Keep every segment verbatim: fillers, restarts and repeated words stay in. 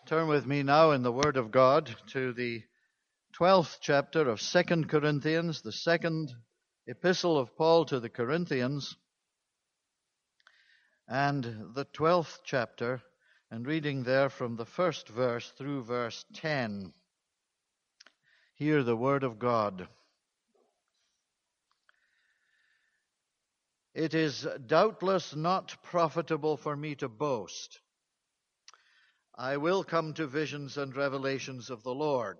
Turn with me now in the Word of God to the twelfth chapter of Second Corinthians, the second epistle of Paul to the Corinthians, and the twelfth chapter, and reading there from the first verse through verse ten. Hear the Word of God. It is doubtless not profitable for me to boast. I will come to visions and revelations of the Lord.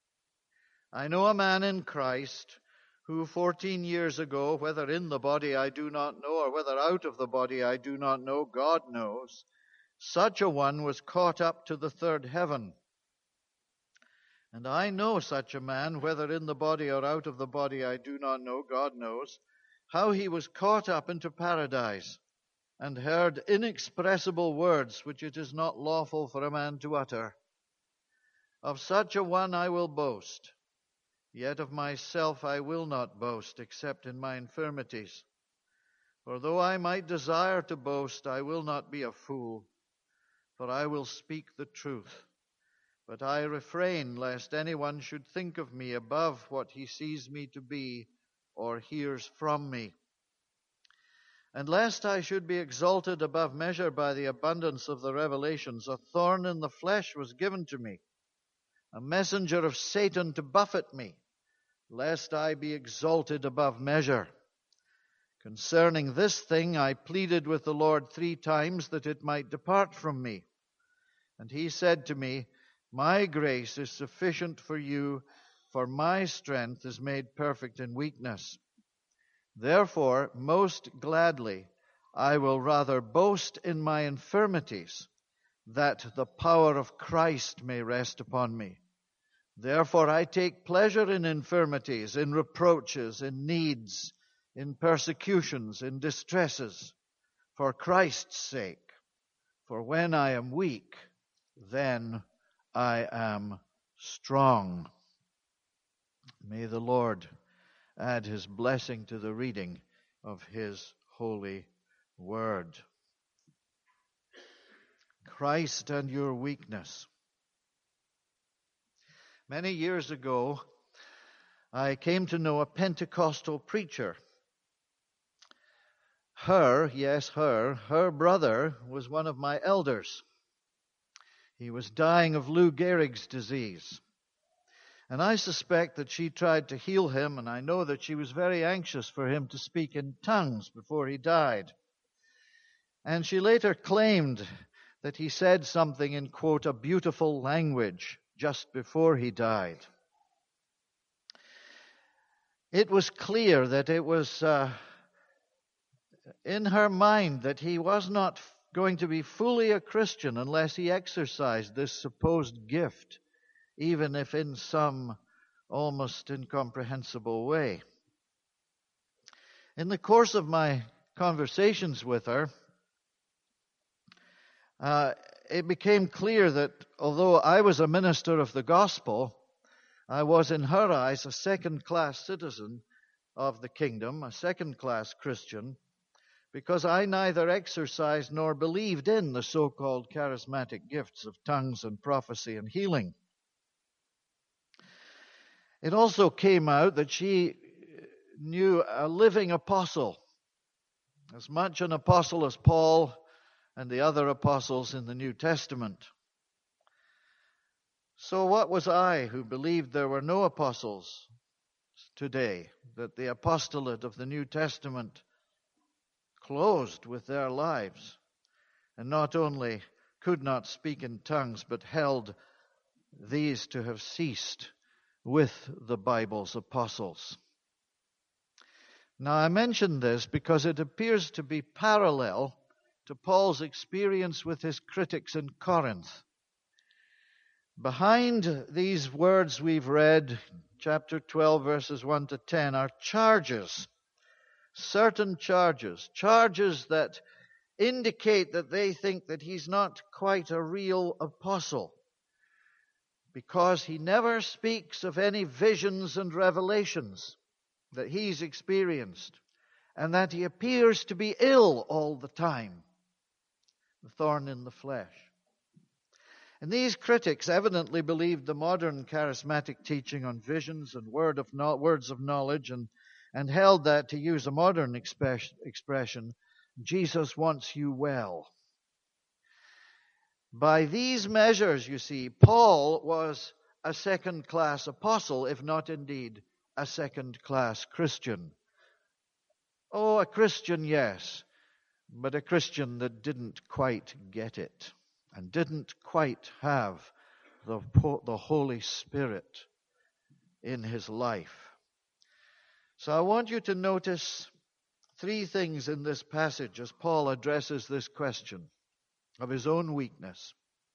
I know a man in Christ who fourteen years ago, whether in the body I do not know, or whether out of the body I do not know, God knows, such a one was caught up to the third heaven. And I know such a man, whether in the body or out of the body I do not know, God knows, how he was caught up into paradise, and heard inexpressible words which it is not lawful for a man to utter. Of such a one I will boast, yet of myself I will not boast, except in my infirmities. For though I might desire to boast, I will not be a fool, for I will speak the truth. But I refrain, lest anyone should think of me above what he sees me to be, or hears from me. And lest I should be exalted above measure by the abundance of the revelations, a thorn in the flesh was given to me, a messenger of Satan to buffet me, lest I be exalted above measure. Concerning this thing I pleaded with the Lord three times that it might depart from me. And he said to me, My grace is sufficient for you, for my strength is made perfect in weakness. Therefore, most gladly, I will rather boast in my infirmities, that the power of Christ may rest upon me. Therefore, I take pleasure in infirmities, in reproaches, in needs, in persecutions, in distresses, for Christ's sake. For when I am weak, then I am strong. May the Lord add his blessing to the reading of his holy word. Christ and your weakness. Many years ago, I came to know a Pentecostal preacher. Her, yes, her, her brother was one of my elders. He was dying of Lou Gehrig's disease. And I suspect that she tried to heal him, and I know that she was very anxious for him to speak in tongues before he died. And she later claimed that he said something in, quote, a beautiful language just before he died. It was clear that it was uh, in her mind that he was not going to be fully a Christian unless he exercised this supposed gift, even if in some almost incomprehensible way. In the course of my conversations with her, uh, it became clear that although I was a minister of the gospel, I was in her eyes a second-class citizen of the kingdom, a second-class Christian, because I neither exercised nor believed in the so-called charismatic gifts of tongues and prophecy and healing. It also came out that she knew a living apostle, as much an apostle as Paul and the other apostles in the New Testament. So what was I, who believed there were no apostles today, that the apostolate of the New Testament closed with their lives, and not only could not speak in tongues, but held these to have ceased with the Bible's apostles? Now, I mention this because it appears to be parallel to Paul's experience with his critics in Corinth. Behind these words we've read, chapter twelve, verses one to ten, are charges, certain charges, charges that indicate that they think that he's not quite a real apostle, because he never speaks of any visions and revelations that he's experienced, and that he appears to be ill all the time, the thorn in the flesh. And these critics evidently believed the modern charismatic teaching on visions and word of no, words of knowledge and, and held that, to use a modern express, expression, Jesus wants you well. By these measures, you see, Paul was a second-class apostle, if not indeed a second-class Christian. Oh, a Christian, yes, but a Christian that didn't quite get it and didn't quite have the, the Holy Spirit in his life. So I want you to notice three things in this passage as Paul addresses this question of his own weakness.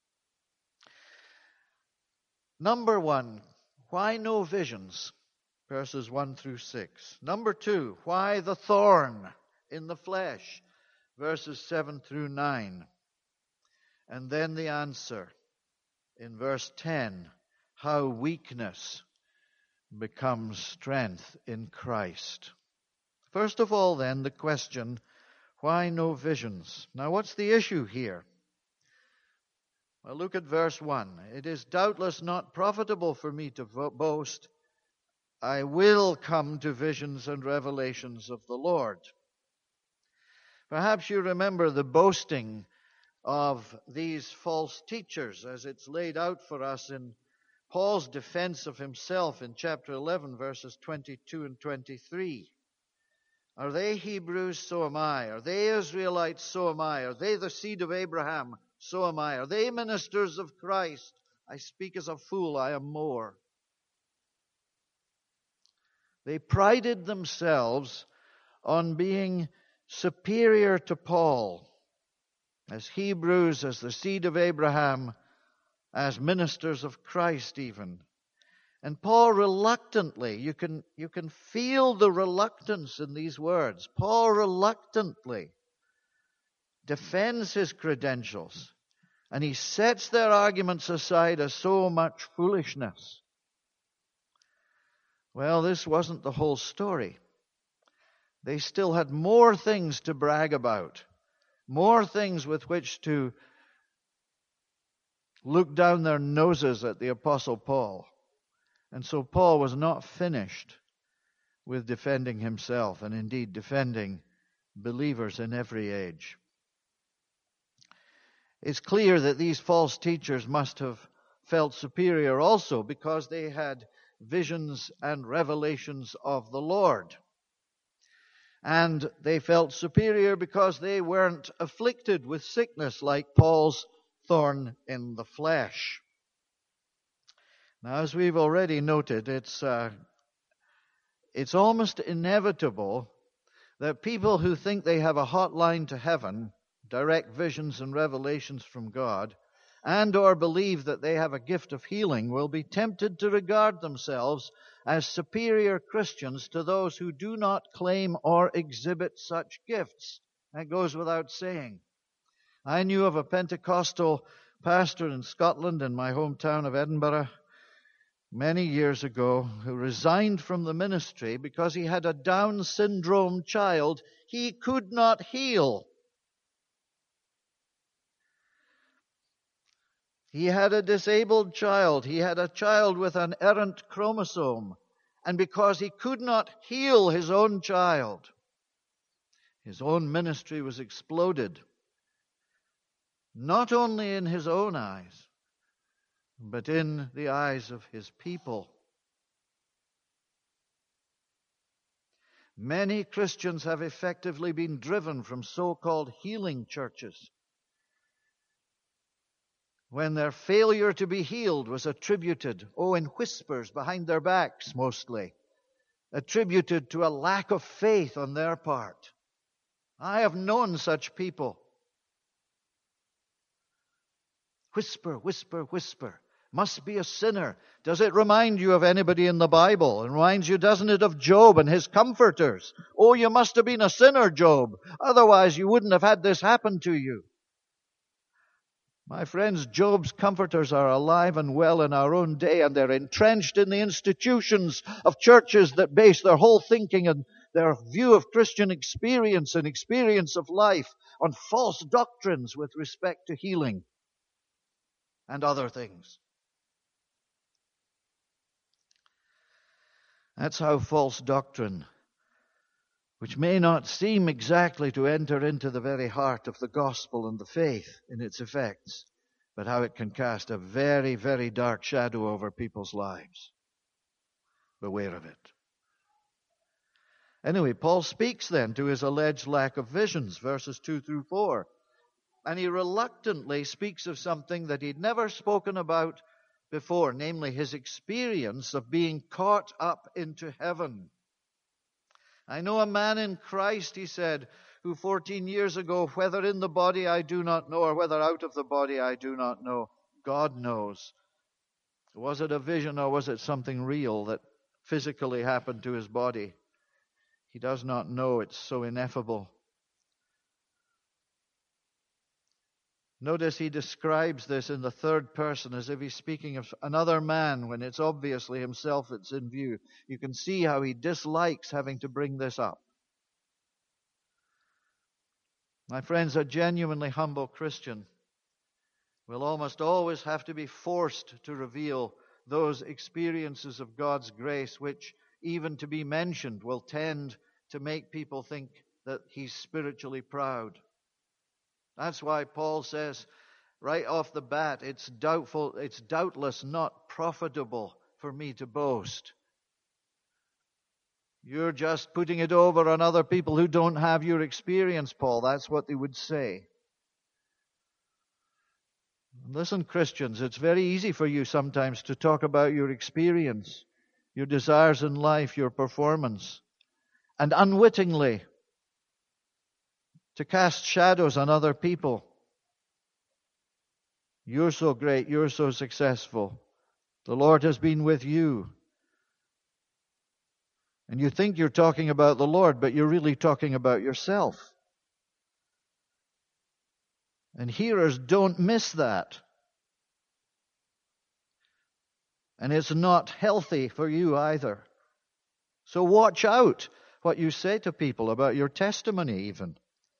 Number one, why no visions? Verses one through six. Number two, why the thorn in the flesh? Verses seven through nine. And then the answer in verse ten, how weakness becomes strength in Christ. First of all, then, the question, why no visions? Now, what's the issue here? Well, look at verse one. It is doubtless not profitable for me to boast. I will come to visions and revelations of the Lord. Perhaps you remember the boasting of these false teachers as it's laid out for us in Paul's defense of himself in chapter eleven, verses twenty-two and twenty-three. Are they Hebrews? So am I. Are they Israelites? So am I. Are they the seed of Abraham? So am I. Are they ministers of Christ? I speak as a fool, I am more. They prided themselves on being superior to Paul, as Hebrews, as the seed of Abraham, as ministers of Christ even. And Paul reluctantly, you can, you can feel the reluctance in these words. Paul reluctantly defends his credentials, and he sets their arguments aside as so much foolishness. Well, this wasn't the whole story. They still had more things to brag about, more things with which to look down their noses at the Apostle Paul. And so Paul was not finished with defending himself, and indeed defending believers in every age. It's clear that these false teachers must have felt superior also because they had visions and revelations of the Lord. And they felt superior because they weren't afflicted with sickness like Paul's thorn in the flesh. Now, as we've already noted, it's uh, it's almost inevitable that people who think they have a hotline to heaven, direct visions and revelations from God, and or believe that they have a gift of healing, will be tempted to regard themselves as superior Christians to those who do not claim or exhibit such gifts. That goes without saying. I knew of a Pentecostal pastor in Scotland, in my hometown of Edinburgh, many years ago, who resigned from the ministry because he had a Down syndrome child he could not heal. He had a disabled child. He had a child with an errant chromosome. And because he could not heal his own child, his own ministry was exploded. Not only in his own eyes, but in the eyes of his people. Many Christians have effectively been driven from so-called healing churches when their failure to be healed was attributed, oh, in whispers behind their backs mostly, attributed to a lack of faith on their part. I have known such people. Whisper, whisper, whisper. Must be a sinner. Does it remind you of anybody in the Bible? It reminds you, doesn't it, of Job and his comforters? Oh, you must have been a sinner, Job. Otherwise, you wouldn't have had this happen to you. My friends, Job's comforters are alive and well in our own day, and they're entrenched in the institutions of churches that base their whole thinking and their view of Christian experience and experience of life on false doctrines with respect to healing. and other things. That's how false doctrine, which may not seem exactly to enter into the very heart of the gospel and the faith in its effects, but how it can cast a very, very dark shadow over people's lives. Beware of it. Anyway, Paul speaks then to his alleged lack of visions, verses two through four. And he reluctantly speaks of something that he'd never spoken about before, namely his experience of being caught up into heaven. I know a man in Christ, he said, who fourteen years ago, whether in the body I do not know, or whether out of the body I do not know, God knows. Was it a vision or was it something real that physically happened to his body? He does not know. It's so ineffable. Notice he describes this in the third person as if he's speaking of another man when it's obviously himself that's in view. You can see how he dislikes having to bring this up. My friends, a genuinely humble Christian will almost always have to be forced to reveal those experiences of God's grace which, even to be mentioned, will tend to make people think that he's spiritually proud. That's why Paul says right off the bat, it's doubtful, it's doubtless not profitable for me to boast. You're just putting it over on other people who don't have your experience, Paul. That's what they would say. Listen, Christians, it's very easy for you sometimes to talk about your experience, your desires in life, your performance, and unwittingly to cast shadows on other people. You're so great, you're so successful. The Lord has been with you. And you think you're talking about the Lord, but you're really talking about yourself. And hearers don't miss that. And it's not healthy for you either. So watch out what you say to people about your testimony even.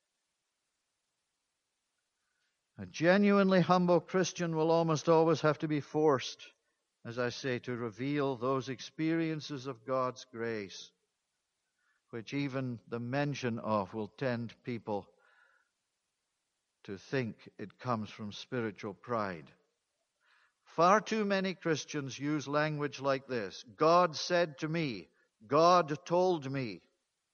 A genuinely humble Christian will almost always have to be forced, as I say, to reveal those experiences of God's grace, which even the mention of will tend people to think it comes from spiritual pride. Far too many Christians use language like this. God said to me. God told me.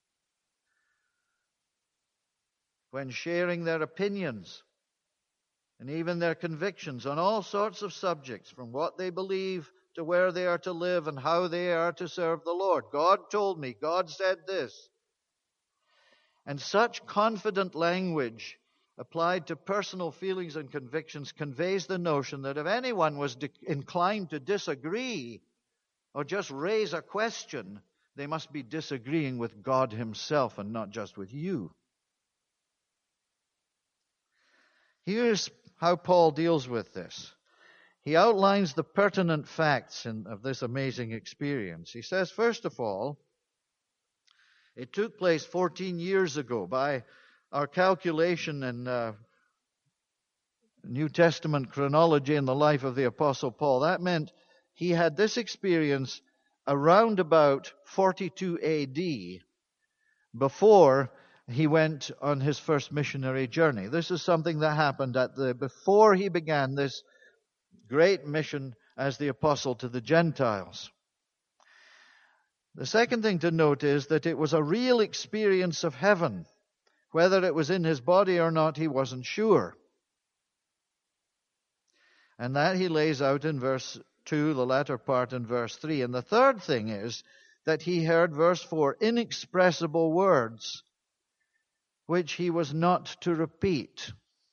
When sharing their opinions and even their convictions on all sorts of subjects, from what they believe to where they are to live and how they are to serve the Lord. God told me. God said this. And such confident language applied to personal feelings and convictions conveys the notion that if anyone was de- inclined to disagree or just raise a question, they must be disagreeing with God himself and not just with you. Here's how Paul deals with this. He outlines the pertinent facts in, of this amazing experience. He says, first of all, it took place fourteen years ago. By our calculation in uh, New Testament chronology in the life of the Apostle Paul, that meant he had this experience around about forty-two A D before he went on his first missionary journey. This is something that happened at the before he began this great mission as the apostle to the Gentiles. The second thing to note is that it was a real experience of heaven. Whether it was in his body or not, he wasn't sure. And that he lays out in verse two, the latter part in verse three. And the third thing is that he heard, verse four, inexpressible words, which he was not to repeat.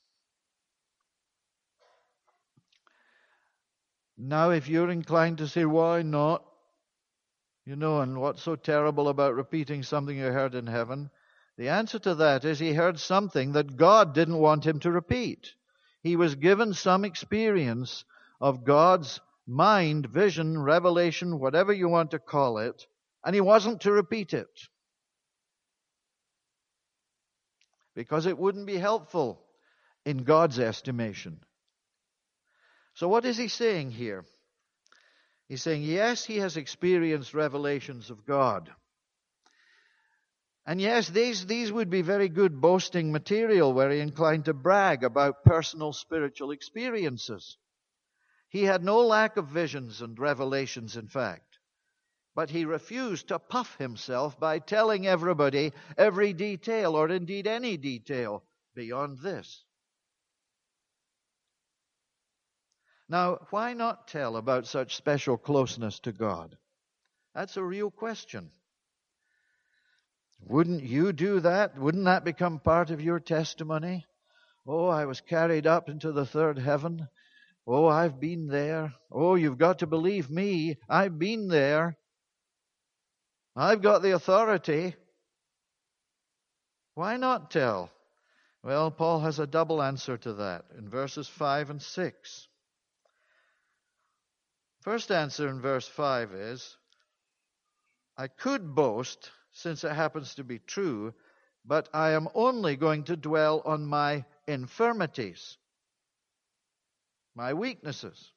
Now, if you're inclined to say, why not? You know, and what's so terrible about repeating something you heard in heaven? The answer to that is he heard something that God didn't want him to repeat. He was given some experience of God's mind, vision, revelation, whatever you want to call it, and he wasn't to repeat it. Because it wouldn't be helpful in God's estimation. So what is he saying here? He's saying, yes, he has experienced revelations of God. And yes, these, these would be very good boasting material, were he inclined to brag about personal spiritual experiences. He had no lack of visions and revelations, in fact. But he refused to puff himself by telling everybody every detail, or indeed any detail beyond this. Now, why not tell about such special closeness to God? That's a real question. Wouldn't you do that? Wouldn't that become part of your testimony? Oh, I was carried up into the third heaven. Oh, I've been there. Oh, you've got to believe me. I've been there. I've got the authority. Why not tell? Well, Paul has a double answer to that in verses five and six. First answer in verse five is, I could boast, since it happens to be true, but I am only going to dwell on my infirmities, my weaknesses.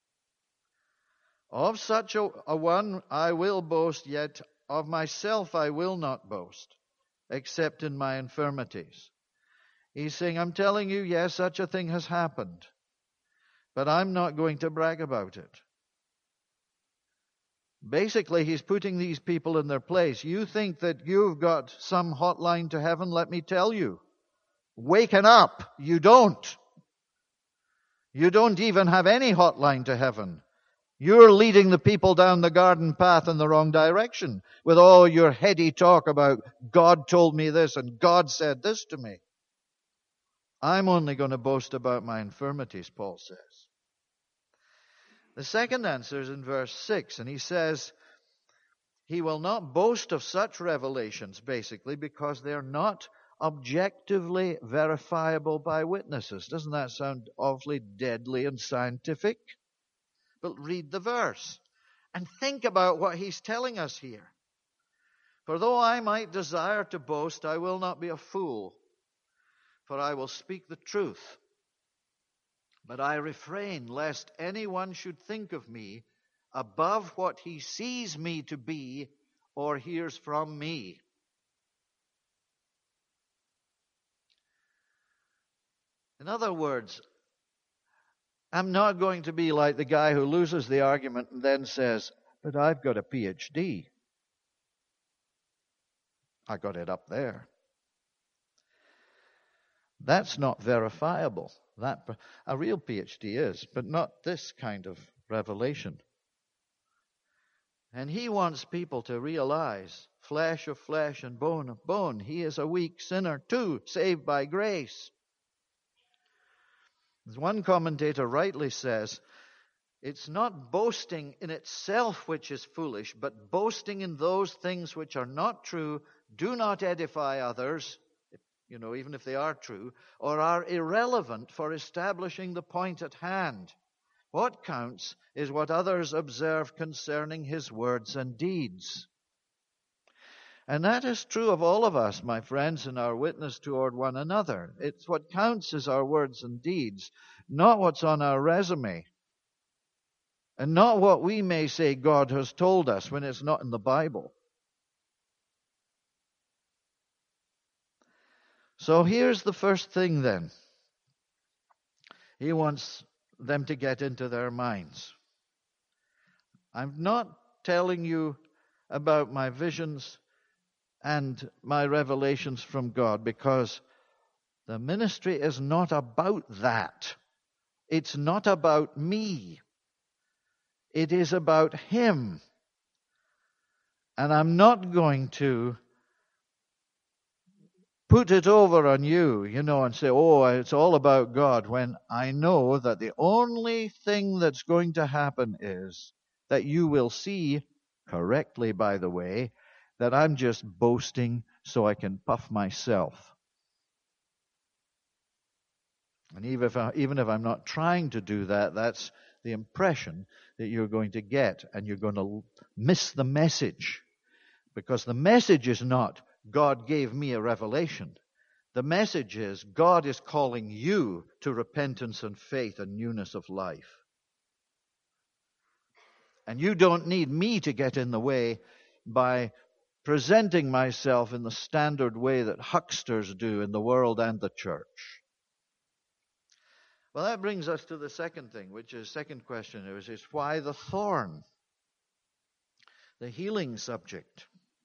Of such a, a one I will boast, yet of myself I will not boast, except in my infirmities. He's saying, I'm telling you, yes, such a thing has happened, but I'm not going to brag about it. Basically, he's putting these people in their place. You think that you've got some hotline to heaven? Let me tell you. Waken up. You don't. You don't even have any hotline to heaven. You're leading the people down the garden path in the wrong direction with all your heady talk about God told me this and God said this to me. I'm only going to boast about my infirmities, Paul says. The second answer is in verse six, and he says, he will not boast of such revelations, basically, because they're not objectively verifiable by witnesses. Doesn't that sound awfully deadly and scientific? But read the verse and think about what he's telling us here. For though I might desire to boast, I will not be a fool, for I will speak the truth. But I refrain lest anyone should think of me above what he sees me to be or hears from me. In other words, I'm not going to be like the guy who loses the argument and then says, but I've got a P H D. I got it up there. That's not verifiable. That a real P H D is, but not this kind of revelation. And he wants people to realize, flesh of flesh and bone of bone, he is a weak sinner too, saved by grace. As one commentator rightly says, it's not boasting in itself which is foolish, but boasting in those things which are not true, do not edify others, you know, even if they are true, or are irrelevant for establishing the point at hand. What counts is what others observe concerning his words and deeds. And that is true of all of us, my friends, in our witness toward one another. It's what counts is our words and deeds, not what's on our resume. And not what we may say God has told us when it's not in the Bible. So here's the first thing then. He wants them to get into their minds. I'm not telling you about my visions and my revelations from God because the ministry is not about that. It's not about me. It is about Him. And I'm not going to put it over on you, you know, and say, oh, it's all about God, when I know that the only thing that's going to happen is that you will see, correctly by the way, that I'm just boasting so I can puff myself. And even if, I, even if I'm not trying to do that, that's the impression that you're going to get, and you're going to miss the message. Because the message is not, God gave me a revelation. The message is, God is calling you to repentance and faith and newness of life. And you don't need me to get in the way by presenting myself in the standard way that hucksters do in the world and the church. Well, that brings us to the second thing, which is second question, which is why the thorn? The healing subject.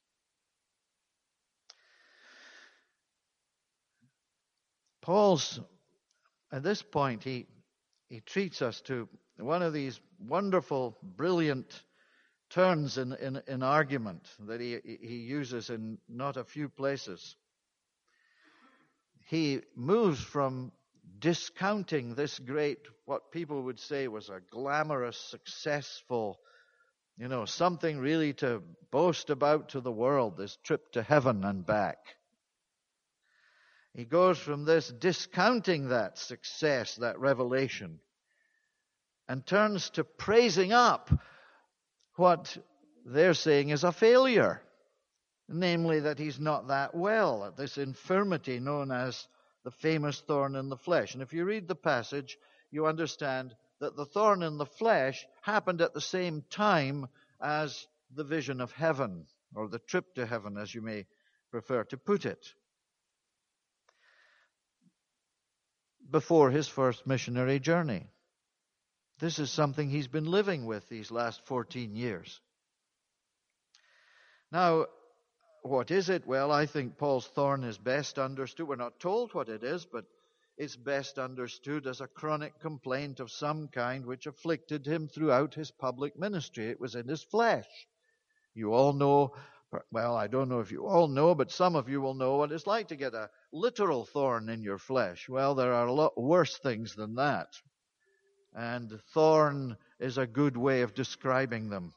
Paul's, at this point, he, he treats us to one of these wonderful, brilliant turns in, in, in argument that he, he uses in not a few places. He moves from discounting this great, what people would say was a glamorous, successful, you know, something really to boast about to the world, this trip to heaven and back. He goes from this discounting that success, that revelation, and turns to praising up what they're saying is a failure. Namely, that he's not that well at this infirmity known as the famous thorn in the flesh. And if you read the passage, you understand that the thorn in the flesh happened at the same time as the vision of heaven, or the trip to heaven, as you may prefer to put it, before his first missionary journey. This is something he's been living with these last fourteen years. Now, what is it? Well, I think Paul's thorn is best understood. We're not told what it is, but it's best understood as a chronic complaint of some kind which afflicted him throughout his public ministry. It was in his flesh. You all know, well, I don't know if you all know, but some of you will know what it's like to get a literal thorn in your flesh. Well, there are a lot worse things than that. And thorn is a good way of describing them.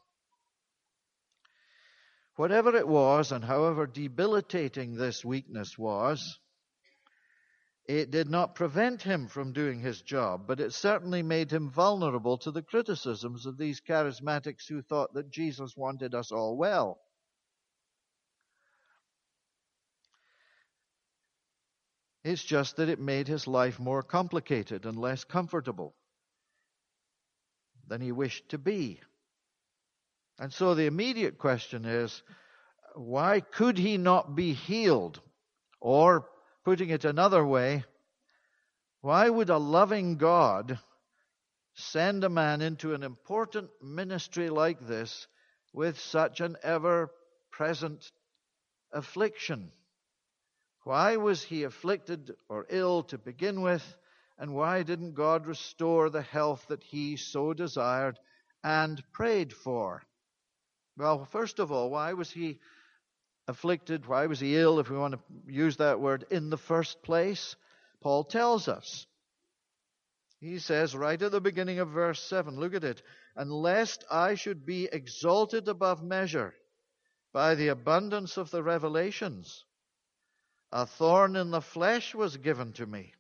Whatever it was, and however debilitating this weakness was, it did not prevent him from doing his job, but it certainly made him vulnerable to the criticisms of these charismatics who thought that Jesus wanted us all well. It's just that it made his life more complicated and less comfortable than he wished to be. And so the immediate question is, why could he not be healed? Or, putting it another way, why would a loving God send a man into an important ministry like this with such an ever-present affliction? Why was he afflicted or ill to begin with? And why didn't God restore the health that he so desired and prayed for? Well, first of all, why was he afflicted? Why was he ill, if we want to use that word, in the first place? Paul tells us. He says right at the beginning of verse seven, look at it, "And lest I should be exalted above measure by the abundance of the revelations, a thorn in the flesh was given to me."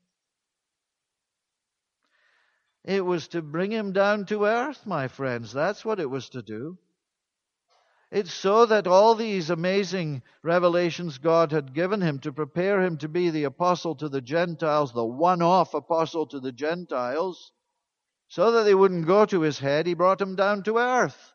It was to bring him down to earth, my friends. That's what it was to do. It's so that all these amazing revelations God had given him to prepare him to be the apostle to the Gentiles, the one-off apostle to the Gentiles, so that they wouldn't go to his head, he brought him down to earth.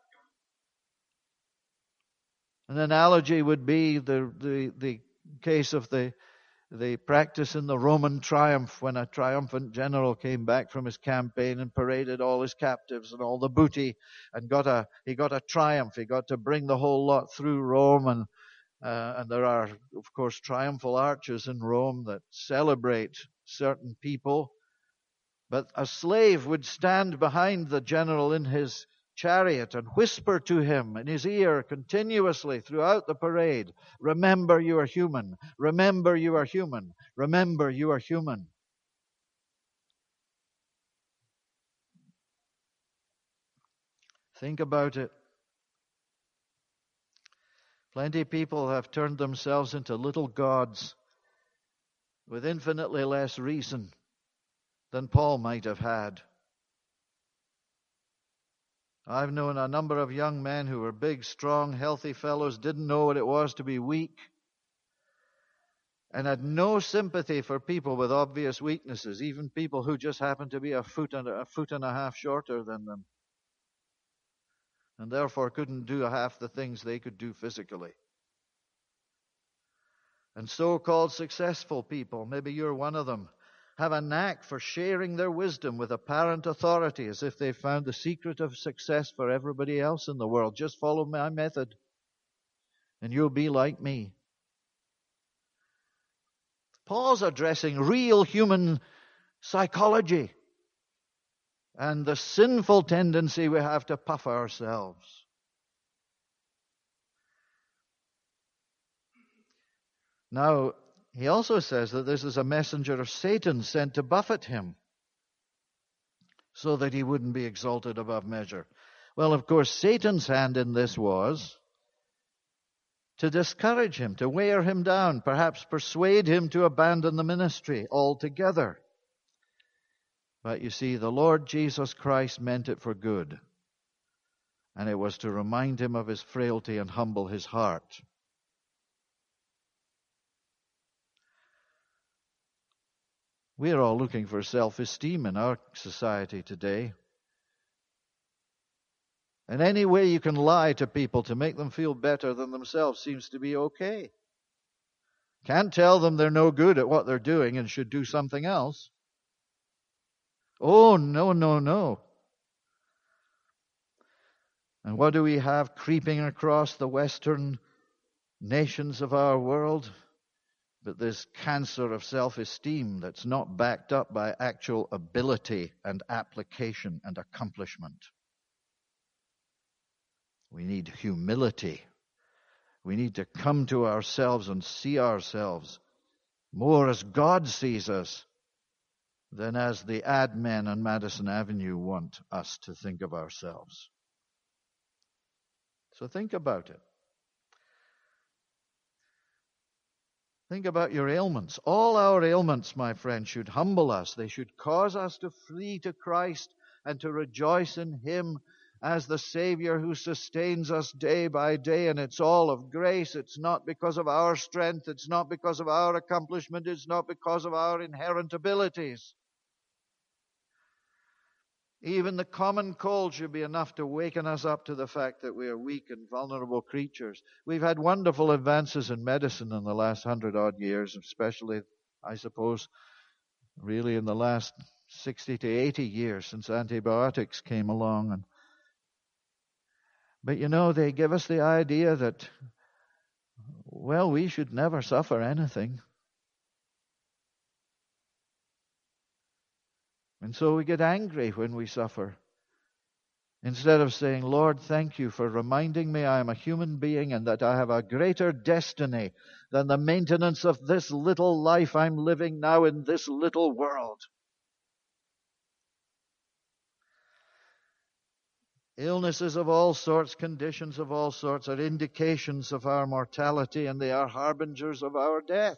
An analogy would be the, the, the case of the The practice in the Roman triumph when a triumphant general came back from his campaign and paraded all his captives and all the booty and got a he got a triumph. He got to bring the whole lot through Rome, and uh, and there are, of course, triumphal arches in Rome that celebrate certain people. But a slave would stand behind the general in his chariot and whisper to him in his ear continuously throughout the parade, "Remember you are human. Remember you are human. Remember you are human." Think about it. Plenty of people have turned themselves into little gods with infinitely less reason than Paul might have had. I've known a number of young men who were big, strong, healthy fellows, didn't know what it was to be weak, and had no sympathy for people with obvious weaknesses, even people who just happened to be a foot and a foot and a half shorter than them. and therefore couldn't do half the things they could do physically. And so-called successful people, maybe you're one of them, have a knack for sharing their wisdom with apparent authority as if they found the secret of success for everybody else in the world. Just follow my method, and you'll be like me. Paul's addressing real human psychology and the sinful tendency we have to puff ourselves. Now, he also says that this is a messenger of Satan sent to buffet him so that he wouldn't be exalted above measure. Well, of course, Satan's hand in this was to discourage him, to wear him down, perhaps persuade him to abandon the ministry altogether. But you see, the Lord Jesus Christ meant it for good, and it was to remind him of his frailty and humble his heart. We are all looking for self-esteem in our society today. And any way you can lie to people to make them feel better than themselves seems to be okay. Can't tell them they're no good at what they're doing and should do something else. Oh, no, no, no. And what do we have creeping across the Western nations of our world? But this cancer of self-esteem that's not backed up by actual ability and application and accomplishment. We need humility. We need to come to ourselves and see ourselves more as God sees us than as the ad men on Madison Avenue want us to think of ourselves. So think about it. Think about your ailments. All our ailments, my friend, should humble us. They should cause us to flee to Christ and to rejoice in Him as the Savior who sustains us day by day. And it's all of grace. It's not because of our strength. It's not because of our accomplishment. It's not because of our inherent abilities. Even the common cold should be enough to waken us up to the fact that we are weak and vulnerable creatures. We've had wonderful advances in medicine in the last hundred odd years, especially, I suppose, really in the last sixty to eighty years since antibiotics came along. And, but you know, they give us the idea that, well, we should never suffer anything. And so we get angry when we suffer. Instead of saying, Lord, thank you for reminding me I am a human being and that I have a greater destiny than the maintenance of this little life I'm living now in this little world. Illnesses of all sorts, conditions of all sorts are indications of our mortality, and they are harbingers of our death.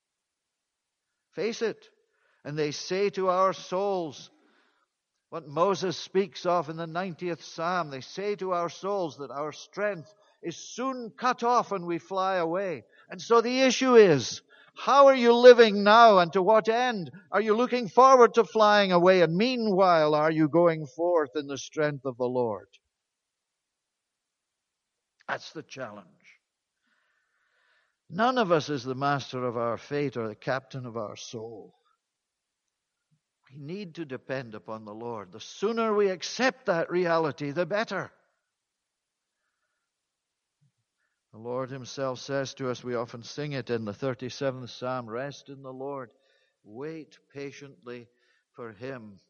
Face it. And they say to our souls what Moses speaks of in the ninetieth Psalm. They say to our souls that our strength is soon cut off and we fly away. And so the issue is, how are you living now and to what end? Are you looking forward to flying away? And meanwhile, are you going forth in the strength of the Lord? That's the challenge. None of us is the master of our fate or the captain of our soul. We need to depend upon the Lord. The sooner we accept that reality, the better. The Lord Himself says to us, we often sing it in the thirty-seventh Psalm, rest in the Lord, wait patiently for Him.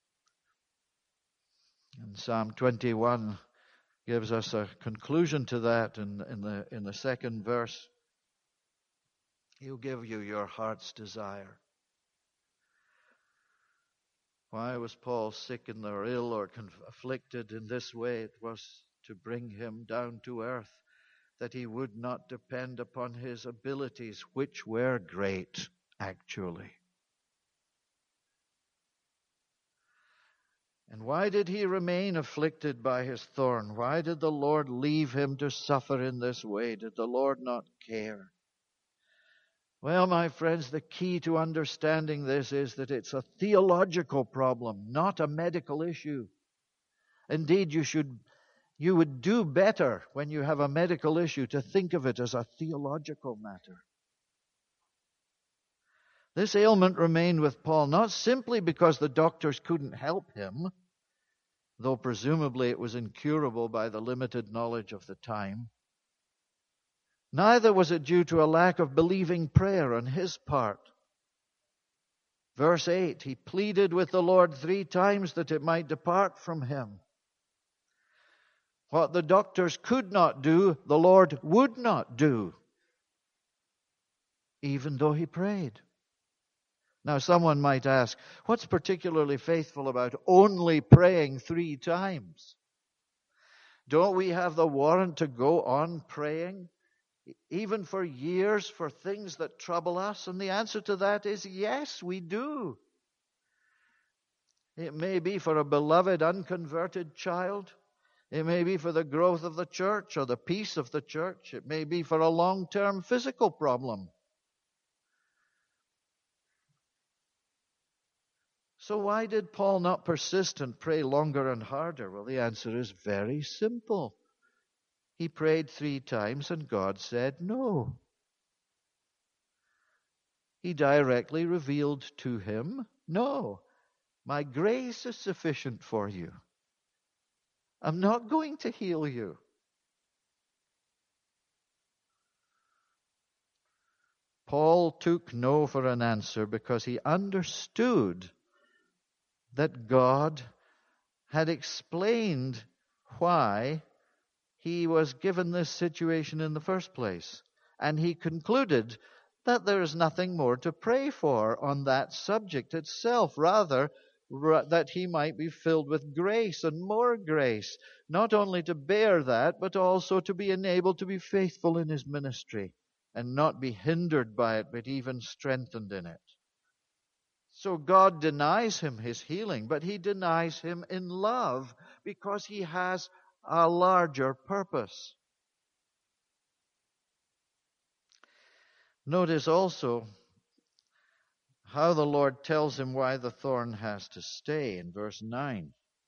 And Psalm twenty-one gives us a conclusion to that in, in, the, in the second verse. He'll give you your heart's desire. Why was Paul sick and or ill or afflicted in this way? It was to bring him down to earth, that he would not depend upon his abilities, which were great, actually. And why did he remain afflicted by his thorn? Why did the Lord leave him to suffer in this way? Did the Lord not care? Well, my friends, the key to understanding this is that it's a theological problem, not a medical issue. Indeed, you should You would do better when you have a medical issue to think of it as a theological matter. This ailment remained with Paul not simply because the doctors couldn't help him, though presumably it was incurable by the limited knowledge of the time. Neither was it due to a lack of believing prayer on his part. Verse eight, he pleaded with the Lord three times that it might depart from him. What the doctors could not do, the Lord would not do, even though he prayed. Now, someone might ask, what's particularly faithful about only praying three times? Don't we have the warrant to go on praying, even for years, for things that trouble us? And the answer to that is yes, we do. It may be for a beloved unconverted child. It may be for the growth of the church or the peace of the church. It may be for a long-term physical problem. So why did Paul not persist and pray longer and harder? Well, the answer is very simple. He prayed three times and God said no. He directly revealed to him, no, my grace is sufficient for you. I'm not going to heal you. Paul took no for an answer because he understood that God had explained why he was given this situation in the first place. And he concluded that there is nothing more to pray for on that subject itself. Rather, that he might be filled with grace and more grace, not only to bear that, but also to be enabled to be faithful in his ministry and not be hindered by it, but even strengthened in it. So God denies him his healing, but he denies him in love because he has a larger purpose. Notice also how the Lord tells him why the thorn has to stay in verse nine.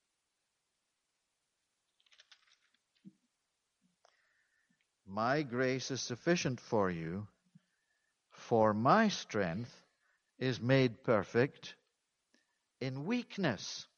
My grace is sufficient for you, for my strength is made perfect in weakness.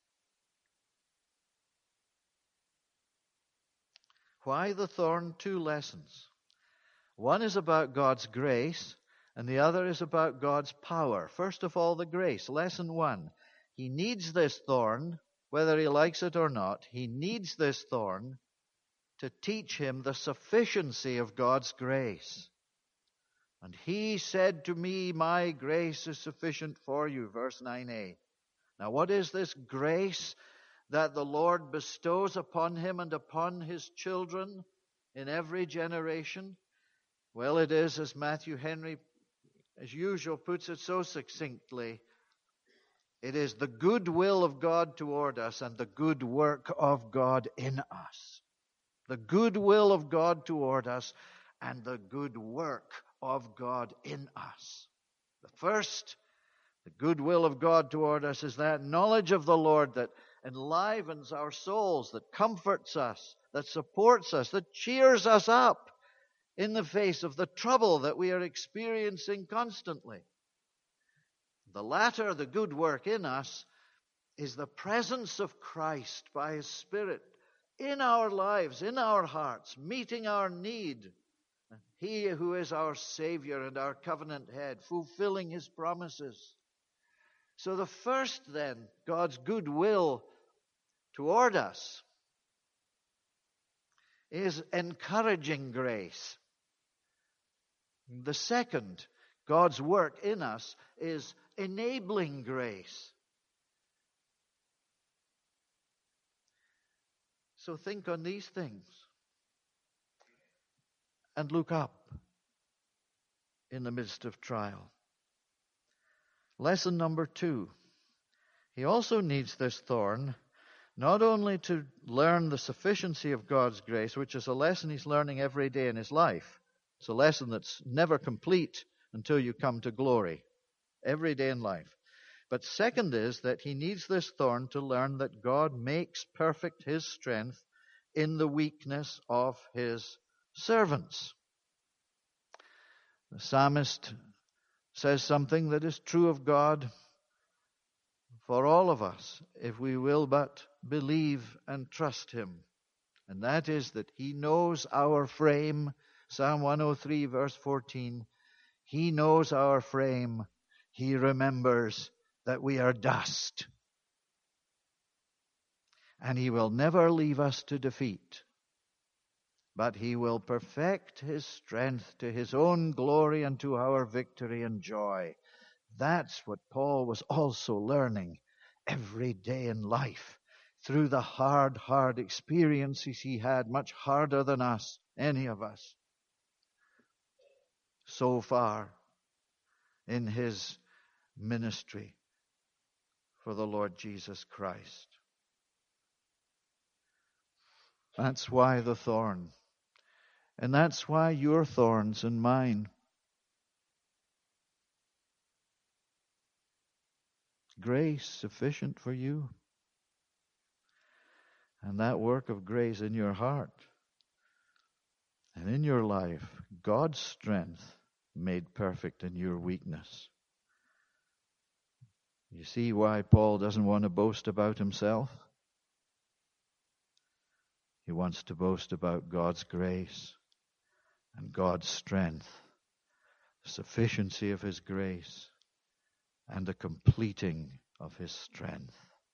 Why the thorn? Two lessons. One is about God's grace, and the other is about God's power. First of all, the grace. Lesson one. He needs this thorn, whether he likes it or not. He needs this thorn to teach him the sufficiency of God's grace. And he said to me, my grace is sufficient for you. Verse nine a. Now, what is this grace that the Lord bestows upon him and upon his children in every generation? Well, it is, as Matthew Henry, as usual, puts it so succinctly, it is the good will of God toward us and the good work of God in us. The good will of God toward us and the good work of God in us. The first, the good will of God toward us, is that knowledge of the Lord that enlivens our souls, that comforts us, that supports us, that cheers us up in the face of the trouble that we are experiencing constantly. The latter, the good work in us, is the presence of Christ by His Spirit in our lives, in our hearts, meeting our need. He who is our Savior and our covenant head, fulfilling His promises. So the first then, God's good will toward us, is encouraging grace. The second, God's work in us, is enabling grace. So think on these things and look up in the midst of trial. Lesson number two. He also needs this thorn not only to learn the sufficiency of God's grace, which is a lesson he's learning every day in his life. It's a lesson that's never complete until you come to glory, every day in life. But second is that he needs this thorn to learn that God makes perfect his strength in the weakness of his servants. The psalmist says something that is true of God for all of us, if we will but believe and trust him. And that is that he knows our frame. Psalm one oh three, verse fourteen. He knows our frame. He remembers that we are dust. And he will never leave us to defeat, but he will perfect his strength to his own glory and to our victory and joy. That's what Paul was also learning every day in life, through the hard, hard experiences he had, much harder than us, any of us, so far in his ministry for the Lord Jesus Christ. That's why the thorn. And that's why your thorns and mine. Grace sufficient for you. And that work of grace in your heart and in your life, God's strength made perfect in your weakness. You see why Paul doesn't want to boast about himself? He wants to boast about God's grace and God's strength, the sufficiency of his grace and the completing of his strength.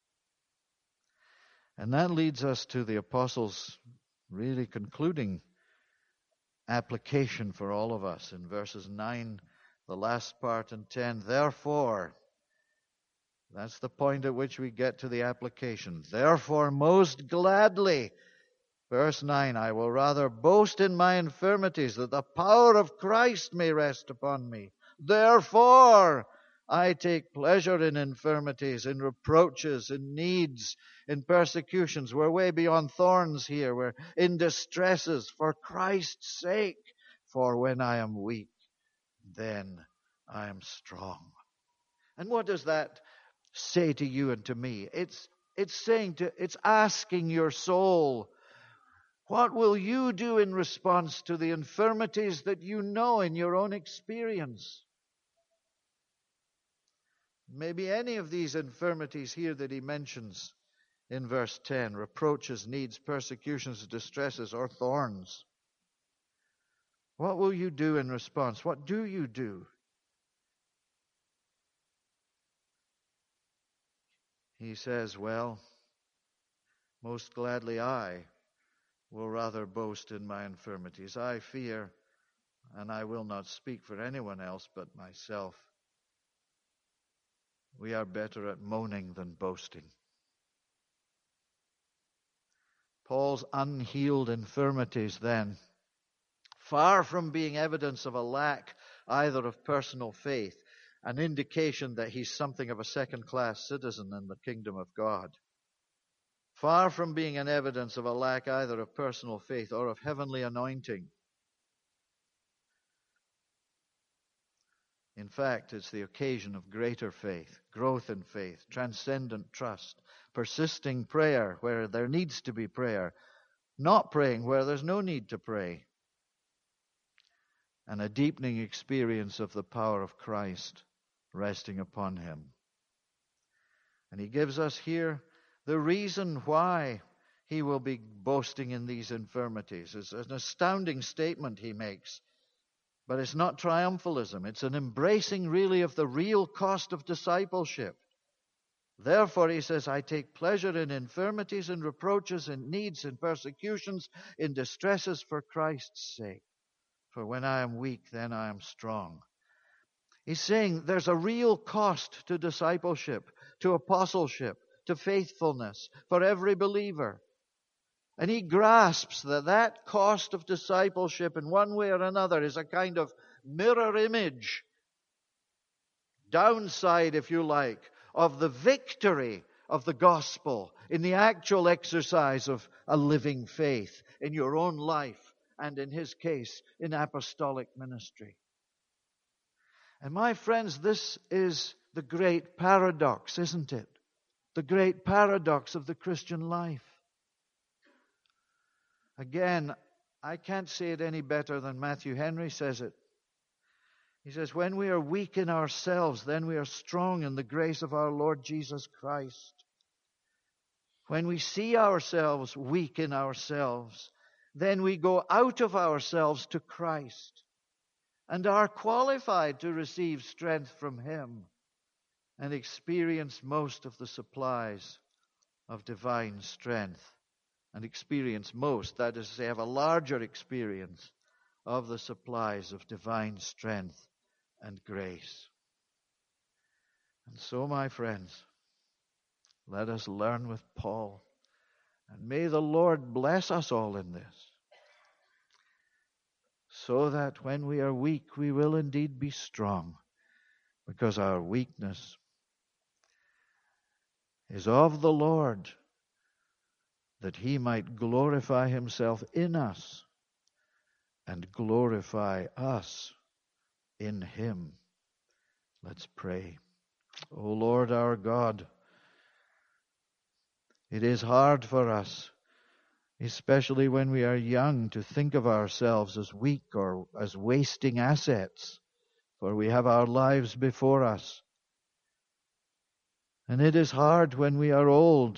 And that leads us to the apostles' really concluding application for all of us in verses nine, the last part, and ten. Therefore, that's the point at which we get to the application. Therefore, most gladly, verse nine, I will rather boast in my infirmities, that the power of Christ may rest upon me. Therefore, I take pleasure in infirmities, in reproaches, in needs, in persecutions. We're way beyond thorns here. We're in distresses for Christ's sake. For when I am weak, then I am strong. And what does that say to you and to me? It's it's saying to it's asking your soul, what will you do in response to the infirmities that you know in your own experience? Maybe any of these infirmities here that he mentions in verse ten, reproaches, needs, persecutions, distresses, or thorns. What will you do in response? What do you do? He says, well, most gladly I will rather boast in my infirmities. I fear, and I will not speak for anyone else but myself, we are better at moaning than boasting. Paul's unhealed infirmities then, far from being evidence of a lack either of personal faith, an indication that he's something of a second-class citizen in the kingdom of God, far from being an evidence of a lack either of personal faith or of heavenly anointing. In fact, it's the occasion of greater faith, growth in faith, transcendent trust, persisting prayer where there needs to be prayer, not praying where there's no need to pray, and a deepening experience of the power of Christ resting upon him. And he gives us here the reason why he will be boasting in these infirmities. It's an astounding statement he makes. But it's not triumphalism. It's an embracing really of the real cost of discipleship. Therefore, he says, I take pleasure in infirmities and reproaches, in needs and persecutions, in distresses for Christ's sake. For when I am weak, then I am strong. He's saying there's a real cost to discipleship, to apostleship, to faithfulness for every believer. And he grasps that that cost of discipleship in one way or another is a kind of mirror image, downside, if you like, of the victory of the gospel in the actual exercise of a living faith in your own life and, in his case, in apostolic ministry. And my friends, this is the great paradox, isn't it? The great paradox of the Christian life. Again, I can't say it any better than Matthew Henry says it. He says, when we are weak in ourselves, then we are strong in the grace of our Lord Jesus Christ. When we see ourselves weak in ourselves, then we go out of ourselves to Christ and are qualified to receive strength from Him and experience most of the supplies of divine strength. And experience most, that is to say, have a larger experience of the supplies of divine strength and grace. And so, my friends, let us learn with Paul. And may the Lord bless us all in this, so that when we are weak, we will indeed be strong, because our weakness is of the Lord, that He might glorify Himself in us and glorify us in Him. Let's pray. O Lord our God, it is hard for us, especially when we are young, to think of ourselves as weak or as wasting assets, for we have our lives before us. And it is hard when we are old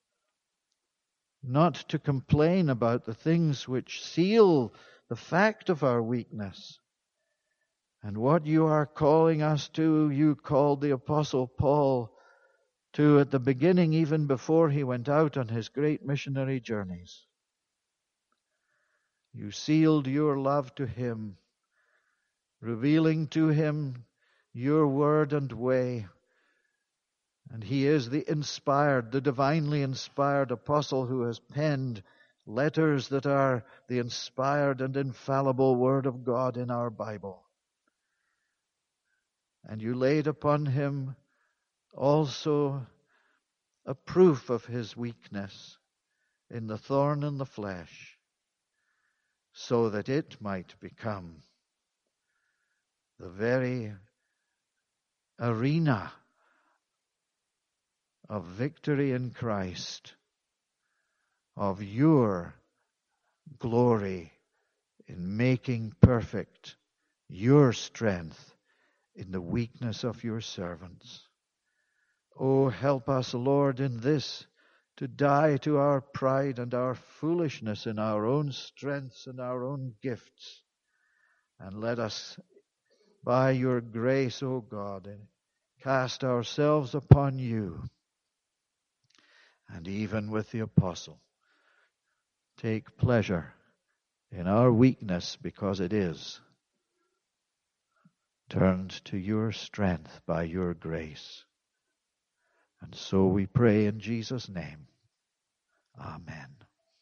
not to complain about the things which seal the fact of our weakness. And what you are calling us to, you called the Apostle Paul to at the beginning, even before he went out on his great missionary journeys. You sealed your love to him, revealing to him your word and way. And he is the inspired, the divinely inspired apostle who has penned letters that are the inspired and infallible word of God in our Bible. And you laid upon him also a proof of his weakness in the thorn in the flesh, so that it might become the very arena of victory in Christ, of your glory in making perfect your strength in the weakness of your servants. Oh, help us, Lord, in this, to die to our pride and our foolishness in our own strengths and our own gifts. And let us, by your grace, O God, cast ourselves upon you. And even with the apostle, take pleasure in our weakness, because it is turned to your strength by your grace. And so we pray in Jesus' name. Amen.